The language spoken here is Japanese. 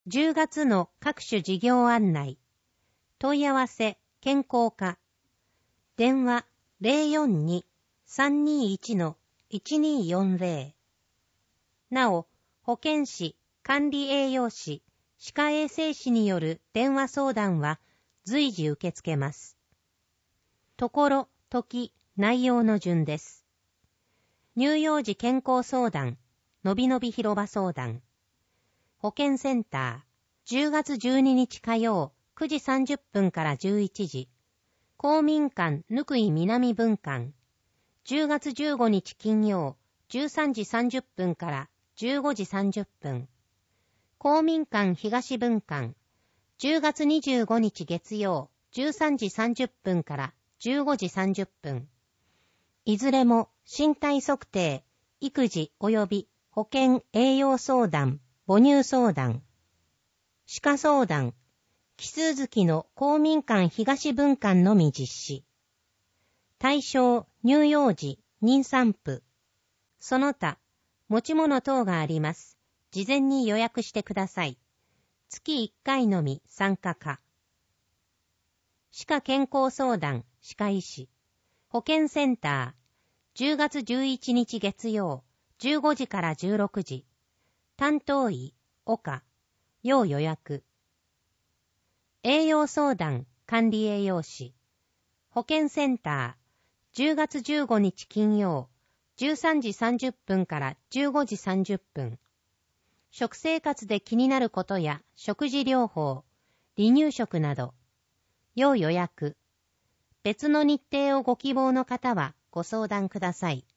10月の各種事業案内。問い合わせ、健康課。電話 042-321-1240。なお、保健師、管理栄養士、歯科衛生士による電話相談は随時受け付けます。ところ、時、内容の順です。乳幼児健康相談、のびのび広場相談。保健センター、10月12日火曜、9時30分から11時。公民館ぬくい南分館。10月15日金曜、13時30分から15時30分。公民館東分館。10月25日月曜、13時30分から15時30分。いずれも身体測定、育児及び保健栄養相談、母乳相談、歯科相談、奇数月の公民館東分館のみ実施。対象、乳幼児、妊産婦。その他、持ち物等があります。事前に予約してください。月1回のみ参加可。歯科健康相談、歯科医師。保健センター、10月11日月曜、15時から16時。担当医、岡。要予約。栄養相談、管理栄養士。保健センター、10月15日金曜、13時30分から15時30分。食生活で気になることや食事療法、離乳食など。要予約。別の日程をご希望の方はご相談ください。